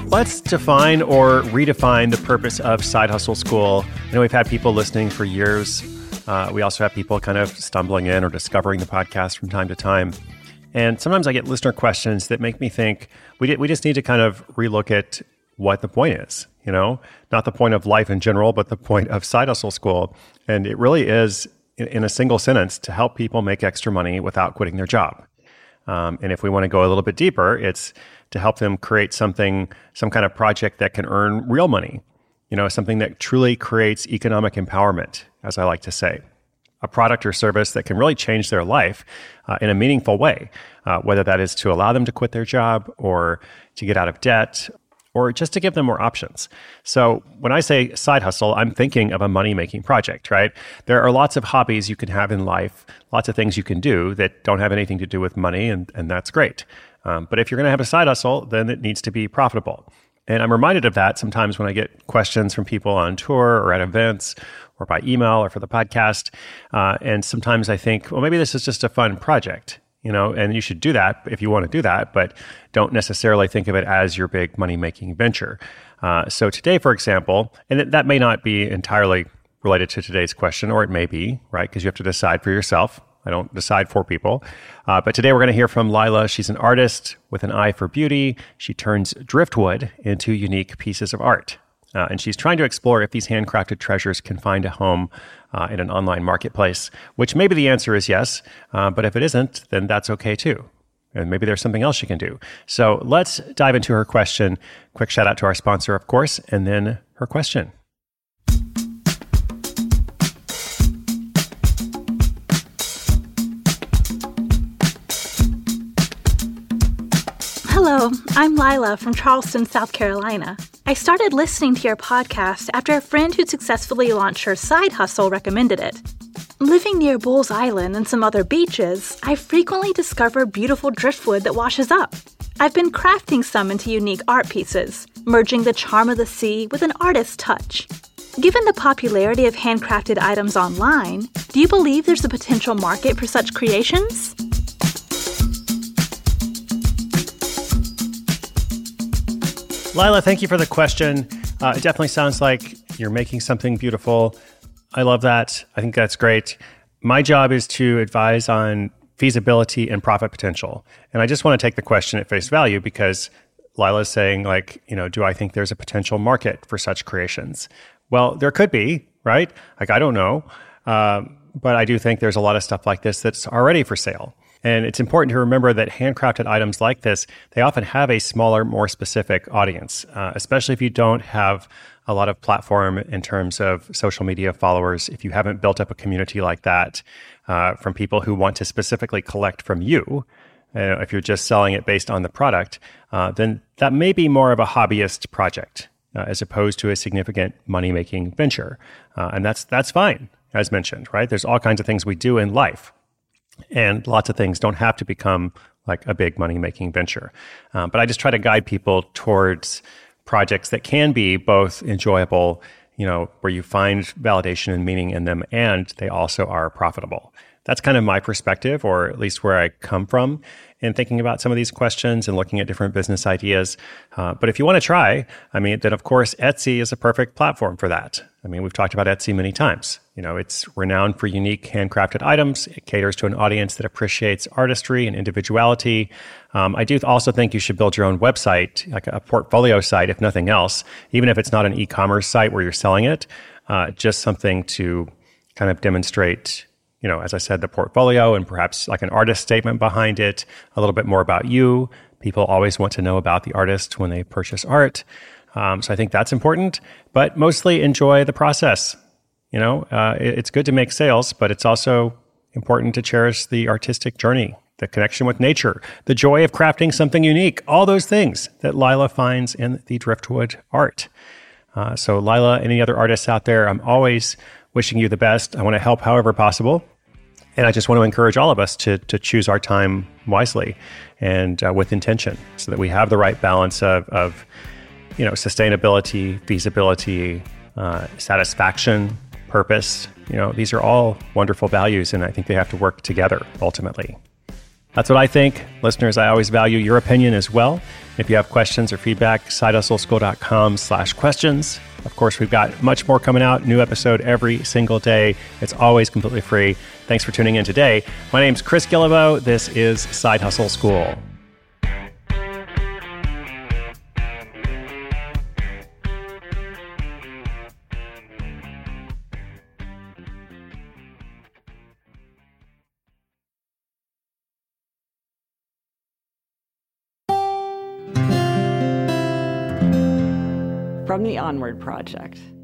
Let's define or redefine the purpose of Side Hustle School. I know we've had people listening for years. We also have people kind of stumbling in or discovering the podcast from time to time. And sometimes I get listener questions that make me think we just need to kind of relook at what the point is, you know, not the point of life in general, but the point of Side Hustle School. And it really is, in a single sentence, to help people make extra money without quitting their job. And if we want to go a little bit deeper, it's to help them create some kind of project that can earn real money, you know, something that truly creates economic empowerment, as I like to say. A product or service that can really change their life in a meaningful way, whether that is to allow them to quit their job or to get out of debt or just to give them more options. So when I say side hustle, I'm thinking of a money-making project, right? There are lots of hobbies you can have in life, lots of things you can do that don't have anything to do with money, and that's great. But if you're going to have a side hustle, then it needs to be profitable. And I'm reminded of that sometimes when I get questions from people on tour or at events or by email or for the podcast. And sometimes I think, well, maybe this is just a fun project, you know, and you should do that if you want to do that, but don't necessarily think of it as your big money-making venture. So today, for example, and that may not be entirely related to today's question, or it may be, right? Because you have to decide for yourself. I don't decide for people. But today we're going to hear from Lila. She's an artist with an eye for beauty. She turns driftwood into unique pieces of art. And she's trying to explore if these handcrafted treasures can find a home in an online marketplace, which maybe the answer is yes. But if it isn't, then that's okay too. And maybe there's something else she can do. So let's dive into her question. Quick shout out to our sponsor, of course, and then her question. Hello, I'm Lila from Charleston, South Carolina. I started listening to your podcast after a friend who successfully launched her side hustle recommended it. Living near Bulls Island and some other beaches, I frequently discover beautiful driftwood that washes up. I've been crafting some into unique art pieces, merging the charm of the sea with an artist's touch. Given the popularity of handcrafted items online, do you believe there's a potential market for such creations? Lila, thank you for the question. It definitely sounds like you're making something beautiful. I love that. I think that's great. My job is to advise on feasibility and profit potential. And I just want to take the question at face value because Lila is saying, like, you know, do I think there's a potential market for such creations? Well, there could be, right? Like, I don't know. But I do think there's a lot of stuff like this that's already for sale. And it's important to remember that handcrafted items like this, they often have a smaller, more specific audience, especially if you don't have a lot of platform in terms of social media followers. If you haven't built up a community like that from people who want to specifically collect from you, if you're just selling it based on the product, then that may be more of a hobbyist project as opposed to a significant money-making venture. And that's fine, as mentioned, right? There's all kinds of things we do in life. And lots of things don't have to become like a big money-making venture. But I just try to guide people towards projects that can be both enjoyable, you know, where you find validation and meaning in them, and they also are profitable. That's kind of my perspective, or at least where I come from in thinking about some of these questions and looking at different business ideas. But if you want to try, then of course, Etsy is a perfect platform for that. We've talked about Etsy many times. You know, it's renowned for unique handcrafted items. It caters to an audience that appreciates artistry and individuality. I do also think you should build your own website, like a portfolio site, if nothing else, even if it's not an e-commerce site where you're selling it, just something to kind of demonstrate, you know, as I said, the portfolio and perhaps like an artist statement behind it, a little bit more about you. People always want to know about the artist when they purchase art. So I think that's important, but mostly enjoy the process. You know, it's good to make sales, but it's also important to cherish the artistic journey, the connection with nature, the joy of crafting something unique, all those things that Lila finds in the driftwood art. So Lila, any other artists out there, I'm always wishing you the best. I want to help however possible. And I just want to encourage all of us to choose our time wisely and with intention so that we have the right balance of you know, sustainability, feasibility, satisfaction, purpose. You know, these are all wonderful values, and I think they have to work together ultimately. That's what I think. Listeners, I always value your opinion as well. If you have questions or feedback, sidehustleschool.com/questions. Of course, we've got much more coming out, new episode every single day. It's always completely free. Thanks for tuning in today. My name's Chris Guillebeau. This is Side Hustle School. From the Onward Project.